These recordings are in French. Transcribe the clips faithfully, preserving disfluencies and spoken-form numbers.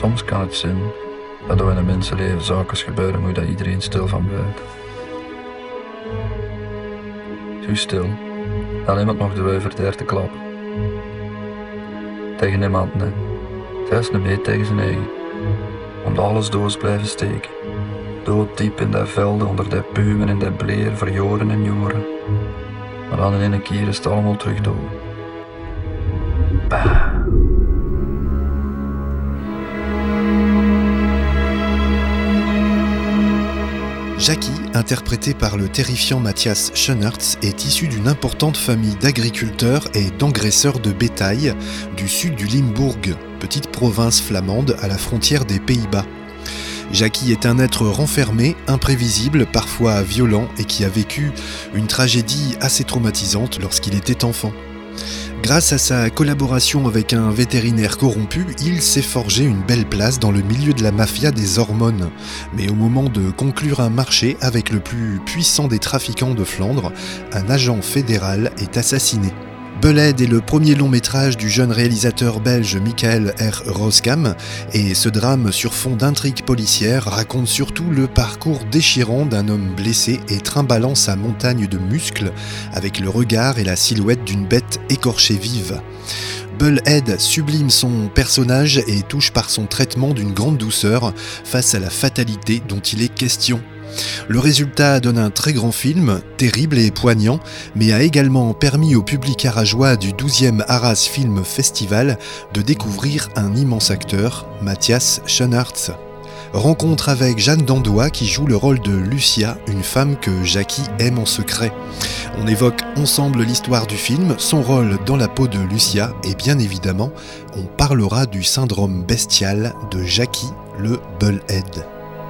Soms kan het zijn dat er in een mensenleven zaken gebeuren, moet dat iedereen stil van blijft. Zo stil, dat iemand nog de wuiver daar te klappen. Tegen niemand, nee. Zelfs niet mee tegen zijn eigen. Omdat alles doos blijven steken. Dooddiep in die velden, onder die pumen en die bleer, verjoren en joren. Maar dan in een keer is het allemaal terug dood. Bah. Jackie, interprété par le terrifiant Matthias Schoenaerts, est issu d'une importante famille d'agriculteurs et d'engraisseurs de bétail du sud du Limbourg, petite province flamande à la frontière des Pays-Bas. Jackie est un être renfermé, imprévisible, parfois violent et qui a vécu une tragédie assez traumatisante lorsqu'il était enfant. Grâce à sa collaboration avec un vétérinaire corrompu, il s'est forgé une belle place dans le milieu de la mafia des hormones. Mais au moment de conclure un marché avec le plus puissant des trafiquants de Flandre, un agent fédéral est assassiné. Bullhead est le premier long métrage du jeune réalisateur belge Michael R. Roskam et ce drame sur fond d'intrigue policière raconte surtout le parcours déchirant d'un homme blessé et trimballant sa montagne de muscles avec le regard et la silhouette d'une bête écorchée vive. Bullhead sublime son personnage et touche par son traitement d'une grande douceur face à la fatalité dont il est question. Le résultat donne un très grand film, terrible et poignant, mais a également permis au public arageois du douzième Arras Film Festival de découvrir un immense acteur, Matthias Schoenaerts. Rencontre avec Jeanne Dandois qui joue le rôle de Lucia, une femme que Jackie aime en secret. On évoque ensemble l'histoire du film, son rôle dans la peau de Lucia et bien évidemment, on parlera du syndrome bestial de Jackie, le Bullhead.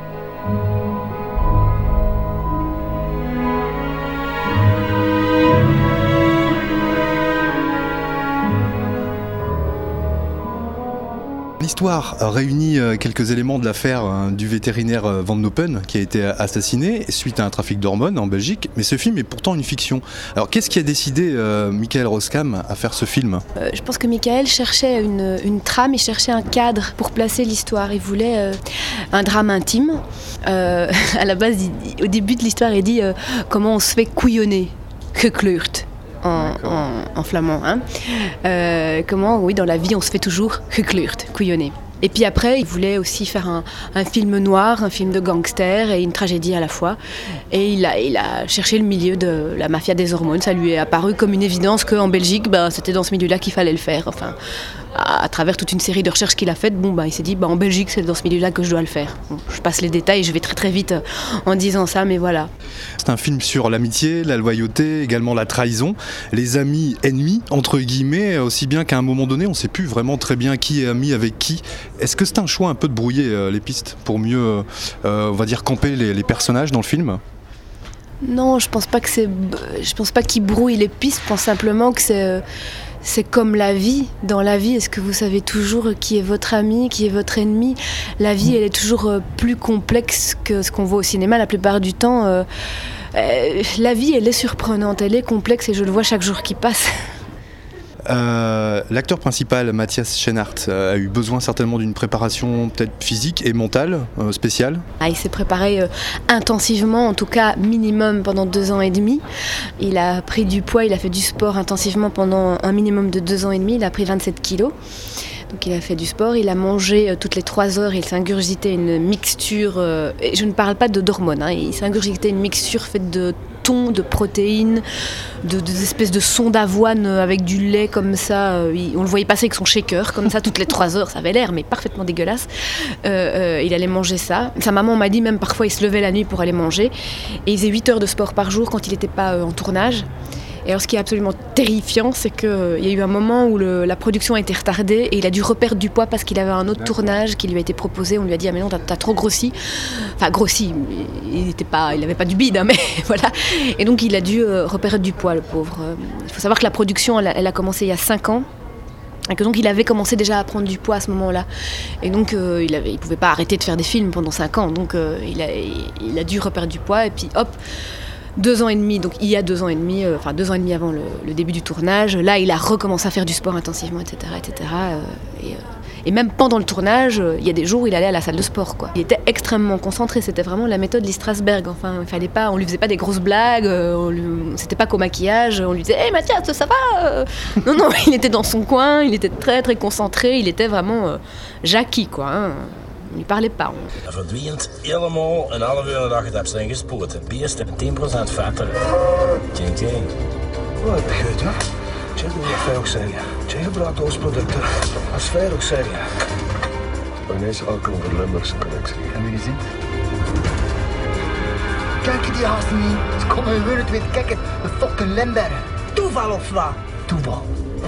L'histoire réunit quelques éléments de l'affaire du vétérinaire Van Noppen qui a été assassiné suite à un trafic d'hormones en Belgique, mais ce film est pourtant une fiction. Alors qu'est-ce qui a décidé euh, Michael Roskam à faire ce film ? euh, Je pense que Michael cherchait une, une trame, il cherchait un cadre pour placer l'histoire. Il voulait euh, un drame intime. Euh, à la base, il, au début de l'histoire, il dit euh, comment on se fait couillonner, gekleurd. En, en, en flamand. Hein. Euh, comment, oui, dans la vie, on se fait toujours gekleurd, couillonné. Et puis après, il voulait aussi faire un, un film noir, un film de gangster et une tragédie à la fois. Et il a, il a cherché le milieu de la mafia des hormones. Ça lui est apparu comme une évidence qu'en Belgique, ben, c'était dans ce milieu-là qu'il fallait le faire. Enfin, à, à travers toute une série de recherches qu'il a faites, bon, ben, il s'est dit, ben, en Belgique, c'est dans ce milieu-là que je dois le faire. Bon, je passe les détails, je vais très très vite en disant ça, mais voilà. C'est un film sur l'amitié, la loyauté, également la trahison, les amis ennemis, entre guillemets, aussi bien qu'à un moment donné, on ne sait plus vraiment très bien qui est ami avec qui. Est-ce que c'est un choix un peu de brouiller euh, les pistes pour mieux, euh, on va dire, camper les, les personnages dans le film ? Non, je pense pas que c'est, je pense pas qu'il brouille les pistes. Je pense simplement que c'est, c'est comme la vie. Dans la vie, est-ce que vous savez toujours qui est votre ami, qui est votre ennemi ? La vie, elle est toujours plus complexe que ce qu'on voit au cinéma. La plupart du temps, euh, euh, la vie, elle est surprenante, elle est complexe et je le vois chaque jour qui passe. Euh, l'acteur principal, Matthias Schoenaerts, euh, a eu besoin certainement d'une préparation peut-être physique et mentale euh, spéciale. Ah, il s'est préparé euh, intensivement, en tout cas minimum pendant deux ans et demi. Il a pris du poids, il a fait du sport intensivement pendant un minimum de deux ans et demi. Il a pris vingt-sept kilos. Donc il a fait du sport, il a mangé euh, toutes les trois heures, il s'ingurgitait une mixture, euh, et je ne parle pas de d'hormones, hein, il s'ingurgitait une mixture faite de thon, de protéines, de, de espèces de sons d'avoine avec du lait comme ça, euh, il, on le voyait passer avec son shaker comme ça toutes les trois heures, ça avait l'air mais parfaitement dégueulasse. Euh, euh, il allait manger ça. Sa maman m'a dit même parfois il se levait la nuit pour aller manger et il faisait huit heures de sport par jour quand il n'était pas euh, en tournage. Et alors ce qui est absolument terrifiant, c'est qu'il euh, y a eu un moment où le, la production a été retardée et il a dû reperdre du poids parce qu'il avait un autre tournage qui lui a été proposé. On lui a dit « Ah mais non, t'as, t'as trop grossi ». Enfin grossi, il n'avait pas, pas du bide, hein, mais voilà. Et donc il a dû euh, reperdre du poids, le pauvre. Il faut savoir que la production, elle a, elle a commencé il y a cinq ans. Et que donc il avait commencé déjà à prendre du poids à ce moment-là. Et donc euh, il ne pouvait pas arrêter de faire des films pendant cinq ans. Donc euh, il, a, il a dû reperdre du poids et puis hop. Deux ans et demi, donc il y a deux ans et demi, euh, enfin deux ans et demi avant le, le début du tournage, là il a recommencé à faire du sport intensivement, et cetera, et cetera. Euh, et, euh, Et même pendant le tournage, il y a des jours où il allait à la salle de sport, quoi. Il était extrêmement concentré, c'était vraiment la méthode Lee Strasberg. Enfin, il fallait pas, on lui faisait pas des grosses blagues, on lui, c'était pas qu'au maquillage, on lui disait « Hey Mathias, ça va ?» Non, non, il était dans son coin, il était très très concentré, il était vraiment euh, Jackie, quoi. Hein. On lui parlait pas. Hij verdwijnt helemaal een half uur nadat je het hebt zijn gespoord. Het beest heeft tien procent vetter. Tjing, tjing. Oh, ik begrijp het. Tjing, dat moet ik ook zeggen. Tjing gebruikt ons producten. Dat is fair ook zeggen. Ineens alcohol voor Limburgse connectie. Heb je gezien? Kijk je die haast niet? Ze komen gewoon het weer kijken. De fucking Limburg. Toeval of wat? Toeval.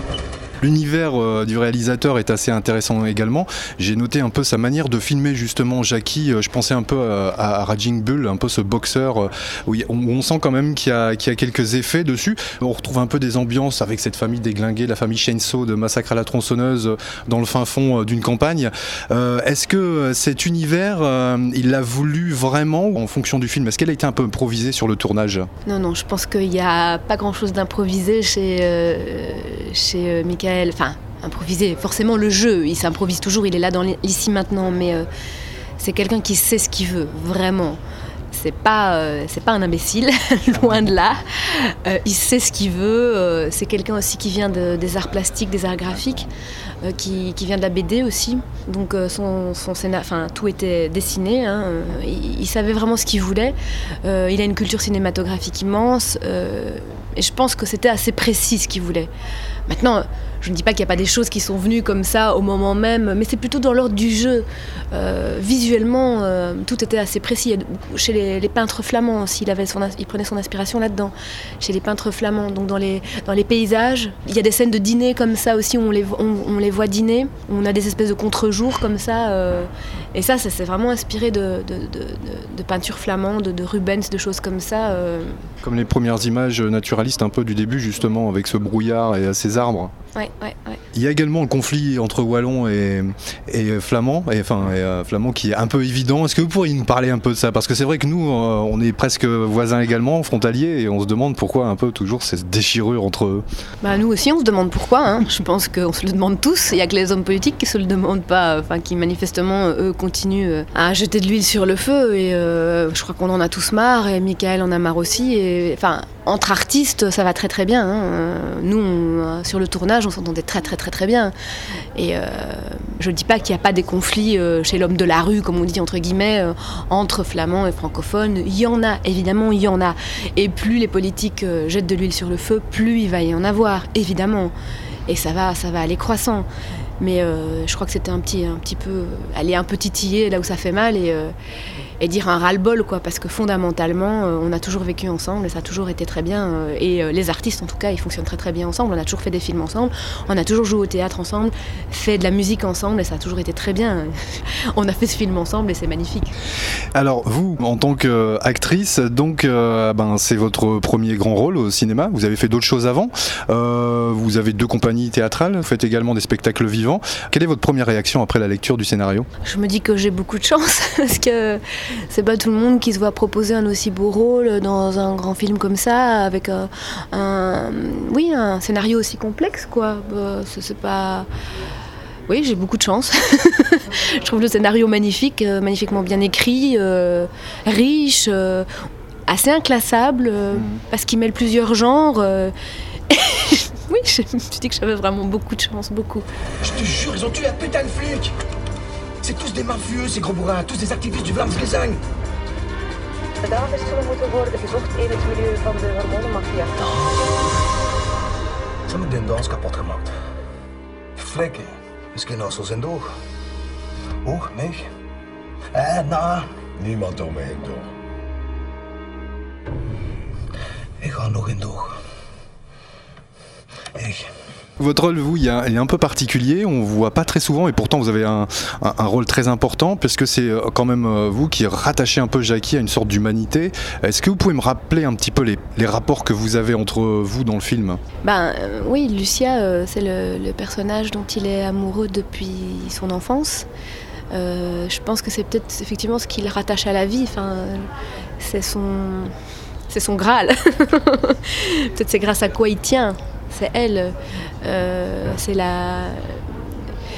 L'univers euh, du réalisateur est assez intéressant également. J'ai noté un peu sa manière de filmer justement Jackie. Je pensais un peu euh, à Raging Bull, un peu ce boxeur euh, où, y, où on sent quand même qu'il y, a, qu'il y a quelques effets dessus. On retrouve un peu des ambiances avec cette famille déglinguée, la famille Chainsaw de Massacre à la tronçonneuse euh, dans le fin fond euh, d'une campagne. Euh, est-ce que cet univers, euh, il l'a voulu vraiment en fonction du film? Est-ce qu'elle a été un peu improvisée sur le tournage? Non, non, je pense qu'il n'y a pas grand-chose d'improvisé chez, euh, chez euh, Michael. Enfin, improviser, forcément le jeu, il s'improvise toujours, il est là dans l'ici maintenant, mais euh, c'est quelqu'un qui sait ce qu'il veut, vraiment. C'est pas, euh, c'est pas un imbécile, loin de là. Euh, il sait ce qu'il veut, euh, c'est quelqu'un aussi qui vient de, des arts plastiques, des arts graphiques, euh, qui, qui vient de la B D aussi. Donc euh, son, son scénar, enfin, tout était dessiné, hein, euh, il, il savait vraiment ce qu'il voulait. Euh, il a une culture cinématographique immense, euh, et je pense que c'était assez précis ce qu'il voulait. Maintenant, je ne dis pas qu'il n'y a pas des choses qui sont venues comme ça au moment même, mais c'est plutôt dans l'ordre du jeu. Euh, visuellement, euh, tout était assez précis. Chez les, les peintres flamands aussi, il, avait son, il prenait son inspiration là-dedans. Chez les peintres flamands, donc dans les, dans les paysages, il y a des scènes de dîner comme ça aussi, où on les, on, on les voit dîner. On a des espèces de contre-jours comme ça. Euh, et ça, ça s'est vraiment inspiré de, de, de, de, de peintures flamandes, de, de Rubens, de choses comme ça. Euh. Comme les premières images naturalistes un peu du début, justement, avec ce brouillard et ces arbres. Ouais, ouais, ouais. Il y a également le conflit entre Wallons et, et Flamands, et, enfin, et, euh, Flamands qui est un peu évident. Est-ce que vous pourriez nous parler un peu de ça? Parce que c'est vrai que nous, euh, on est presque voisins également, frontaliers, et on se demande pourquoi un peu toujours cette déchirure entre eux. Bah, nous aussi, on se demande pourquoi. Hein. Je pense qu'on se le demande tous. Il n'y a que les hommes politiques qui se le demandent pas, enfin, qui manifestement, eux, continuent à jeter de l'huile sur le feu. Et euh, je crois qu'on en a tous marre, et Michael en a marre aussi. Et, enfin, entre artistes, ça va très très bien. Hein. Nous, on, sur le tournage, on s'entendait très très très très bien. Et euh, je ne dis pas qu'il n'y a pas des conflits euh, chez l'homme de la rue, comme on dit entre guillemets, euh, entre flamands et francophones. Il y en a, évidemment, il y en a. Et plus les politiques euh, jettent de l'huile sur le feu, plus il va y en avoir, évidemment. Et ça va, ça va aller croissant. Mais euh, je crois que c'était un petit, un petit peu, aller un peu titiller là où ça fait mal et, euh, et dire un ras-le-bol, quoi, parce que fondamentalement, euh, on a toujours vécu ensemble et ça a toujours été très bien. Euh, et euh, les artistes, en tout cas, ils fonctionnent très très bien ensemble. On a toujours fait des films ensemble, on a toujours joué au théâtre ensemble, fait de la musique ensemble et ça a toujours été très bien. On a fait ce film ensemble et c'est magnifique. Alors vous, en tant qu'actrice, donc euh, ben, c'est votre premier grand rôle au cinéma. Vous avez fait d'autres choses avant. Euh, vous avez deux compagnies théâtrales, vous faites également des spectacles vivants. Quelle est votre première réaction après la lecture du scénario? Je me dis que j'ai beaucoup de chance parce que c'est pas tout le monde qui se voit proposer un aussi beau rôle dans un grand film comme ça, avec un, un oui, un scénario aussi complexe, quoi. Bah, c'est, c'est pas... Oui, j'ai beaucoup de chance. Je trouve le scénario magnifique, euh, magnifiquement bien écrit, euh, riche, euh, assez inclassable, euh, mmh. parce qu'il mêle plusieurs genres. Euh, Oui, je me suis dit que j'avais vraiment beaucoup de chance, beaucoup. Je te jure, ils ont tué un putain de flic. C'est tous des mafieux, ces gros bourrins, tous des activistes du Vlaams Gezang. Dames zullen moeten worden gezocht in het milieu van de hormonenmafia. Ze hebben de dans kapot gemaakt. Vlekken, misschien als zijn door. Oh, nee? Eh, nou. Niemand om me heen door. Ik ga nog in door. Echt. Votre rôle, vous, il est un peu particulier, on ne vous voit pas très souvent et pourtant vous avez un, un, un rôle très important puisque c'est quand même vous qui rattachez un peu Jackie à une sorte d'humanité. Est-ce que vous pouvez me rappeler un petit peu les, les rapports que vous avez entre vous dans le film? Ben euh, oui, Lucia, euh, c'est le, le personnage dont il est amoureux depuis son enfance. Euh, je pense que c'est peut-être effectivement ce qui le rattache à la vie. Enfin, c'est son, c'est son Graal. Peut-être c'est grâce à quoi il tient. C'est elle, euh, c'est la,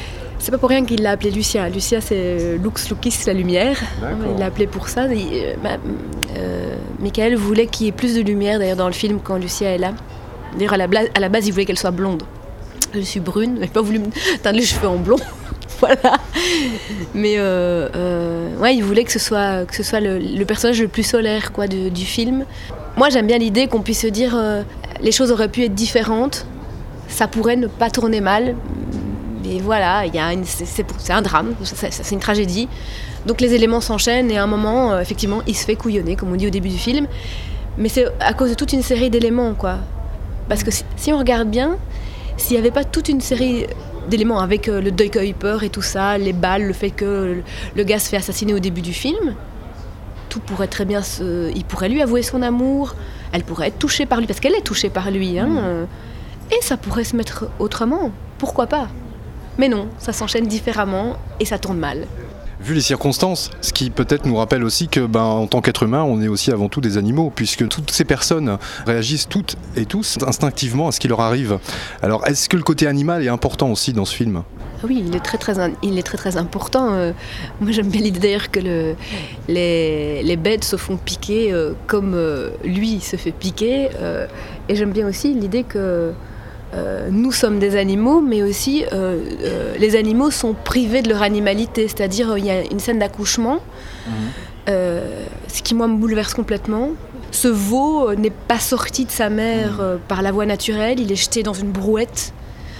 C'est pas pour rien qu'il l'a appelé Lucia. Lucia, c'est Lux Lucis, la lumière. D'accord. Il l'a appelé pour ça. Et, bah, euh, Michael voulait qu'il y ait plus de lumière d'ailleurs dans le film quand Lucia est là. D'ailleurs, à la, bla- à la base, il voulait qu'elle soit blonde. Je suis brune, il n'a pas voulu me teindre les cheveux en blond. Voilà. Mais euh, euh, ouais, il voulait que ce soit, que ce soit le, le personnage le plus solaire quoi, de, du film. Moi, j'aime bien l'idée qu'on puisse se dire euh, les choses auraient pu être différentes. Ça pourrait ne pas tourner mal. Et voilà, il y a une, c'est, c'est, c'est un drame, c'est, c'est une tragédie. Donc les éléments s'enchaînent et à un moment, euh, effectivement, il se fait couillonner, comme on dit au début du film. Mais c'est à cause de toute une série d'éléments, quoi. Parce que si, si on regarde bien, s'il n'y avait pas toute une série d'éléments avec euh, le deuil qu'a eu peur et tout ça, les balles, le fait que le, le gars se fait assassiner au début du film, tout pourrait très bien se... Il pourrait lui avouer son amour, elle pourrait être touchée par lui, parce qu'elle est touchée par lui, hein, euh, et ça pourrait se mettre autrement. Pourquoi pas ? Mais non, ça s'enchaîne différemment et ça tourne mal. Vu les circonstances, ce qui peut-être nous rappelle aussi que, ben, en tant qu'être humain, on est aussi avant tout des animaux, puisque toutes ces personnes réagissent toutes et tous instinctivement à ce qui leur arrive. Alors, est-ce que le côté animal est important aussi dans ce film ? Oui, il est très très, il est très, très important. Euh, moi, j'aime bien l'idée d'ailleurs que le, les, les bêtes se font piquer euh, comme euh, lui se fait piquer. Euh, et j'aime bien aussi l'idée que Euh, nous sommes des animaux, mais aussi euh, euh, les animaux sont privés de leur animalité. C'est-à-dire, il euh, y a une scène d'accouchement, mmh. euh, ce qui, moi, me bouleverse complètement. Ce veau euh, n'est pas sorti de sa mère euh, par la voie naturelle, il est jeté dans une brouette.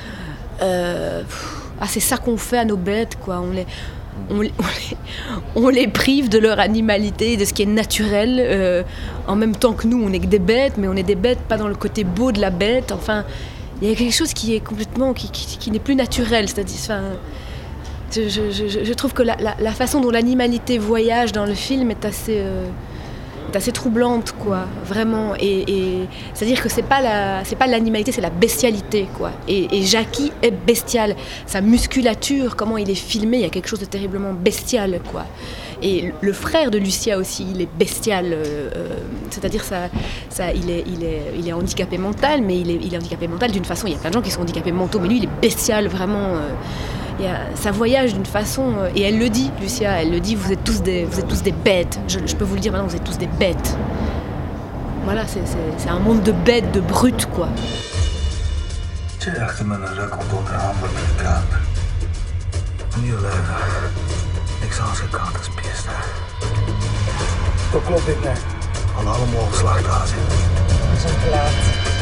Euh, pff, ah, c'est ça qu'on fait à nos bêtes, quoi. On les, on, les, on, les, on les prive de leur animalité, de ce qui est naturel. Euh, en même temps que nous, on n'est que des bêtes, mais on est des bêtes pas dans le côté beau de la bête. Enfin... Il y a quelque chose qui est complètement, qui, qui, qui n'est plus naturel. C'est-à-dire, enfin, je, je, je, je trouve que la, la, la façon dont l'animalité voyage dans le film est assez, euh, est assez troublante, quoi, vraiment. Et, et c'est-à-dire que c'est pas la, c'est pas l'animalité, c'est la bestialité, quoi. Et, et Jackie est bestial. Sa musculature, comment il est filmé, il y a quelque chose de terriblement bestial, quoi. Et le frère de Lucia aussi, il est bestial, euh, c'est-à-dire ça, ça, il, est, il, est, il est handicapé mental, mais il est, il est handicapé mental d'une façon, il y a plein de gens qui sont handicapés mentaux, mais lui il est bestial vraiment, euh, il y a, ça voyage d'une façon, euh, et elle le dit, Lucia, elle le dit, vous êtes tous des, vous êtes tous des bêtes, je, je peux vous le dire maintenant, vous êtes tous des bêtes. Voilà, c'est, c'est, c'est un monde de bêtes, de brutes, quoi. Ik zal zijn kant spiesten. Dat klopt ik net. Aan allemaal slachtaars in. We zijn te laat.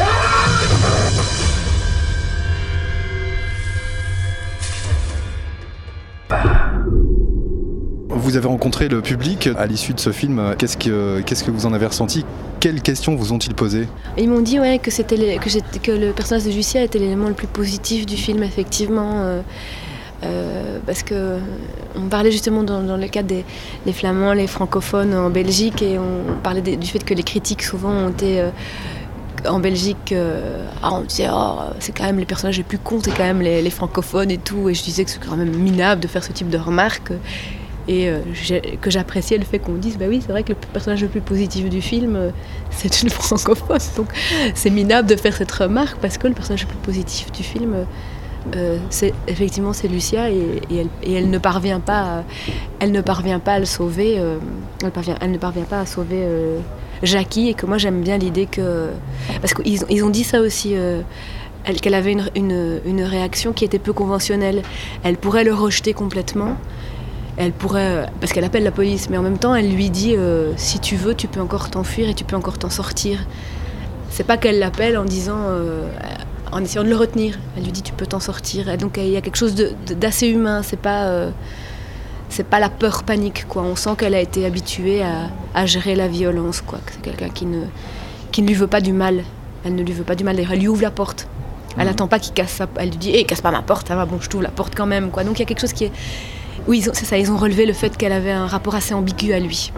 Vous avez rencontré le public à l'issue de ce film. Qu'est-ce que, qu'est-ce que vous en avez ressenti ? Quelles questions vous ont-ils posées ? Ils m'ont dit ouais, que, c'était les, que, que le personnage de Lucia était l'élément le plus positif du film, effectivement. Euh, Euh, parce que on parlait justement dans, dans le cadre des, des Flamands, les francophones en Belgique, et on parlait des, du fait que les critiques souvent ont été euh, en Belgique, euh, ah, on disait oh, c'est quand même les personnages les plus cons, c'est quand même les, les francophones et tout, et je disais que c'est quand même minable de faire ce type de remarques, et euh, que j'appréciais le fait qu'on dise bah oui c'est vrai que le personnage le plus positif du film euh, c'est une francophone, donc c'est minable de faire cette remarque parce que le personnage le plus positif du film euh, Euh, c'est, effectivement c'est Lucia et, et, elle, et elle ne parvient pas à, elle ne parvient pas à le sauver euh, elle, parvient, elle ne parvient pas à sauver euh, Jackie, et que moi j'aime bien l'idée que parce qu'ils ils ont dit ça aussi euh, elle, qu'elle avait une, une, une réaction qui était peu conventionnelle. Elle pourrait le rejeter complètement, elle pourrait, parce qu'elle appelle la police, mais en même temps elle lui dit euh, si tu veux tu peux encore t'enfuir et tu peux encore t'en sortir. C'est pas qu'elle l'appelle en disant euh, en essayant de le retenir. Elle lui dit tu peux t'en sortir. Et donc il y a quelque chose de, de, d'assez humain. C'est pas, euh, c'est pas la peur panique, quoi. On sent qu'elle a été habituée à, à gérer la violence, quoi. Que c'est quelqu'un qui ne, qui ne lui veut pas du mal. Elle ne lui veut pas du mal. D'ailleurs, elle lui ouvre la porte. Elle n'attend pas qu'il casse sa... Elle lui dit hé, hey, casse pas ma porte, ça va, bon, je t'ouvre la porte quand même, quoi. Donc il y a quelque chose qui est... Oui, ils ont, c'est ça, ils ont relevé le fait qu'elle avait un rapport assez ambigu à lui.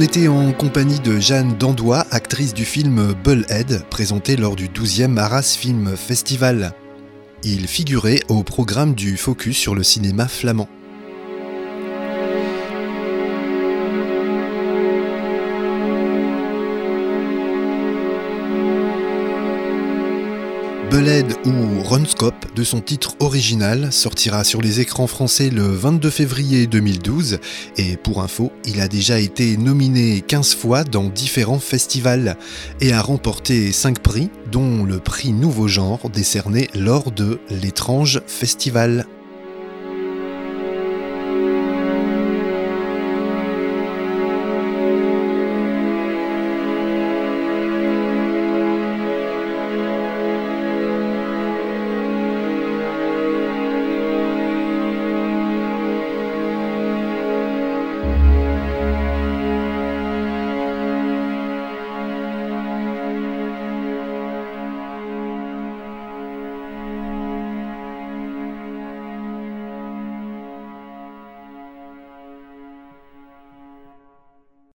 était en compagnie de Jeanne Dandois, actrice du film Bullhead, présenté lors du douzième Arras Film Festival. Il figurait au programme du Focus sur le cinéma flamand. Bullhead ou Runscope, de son titre original, sortira sur les écrans français le vingt-deux février deux mille douze et pour info, il a déjà été nominé quinze fois dans différents festivals et a remporté cinq prix, dont le prix Nouveau Genre décerné lors de l'Étrange Festival.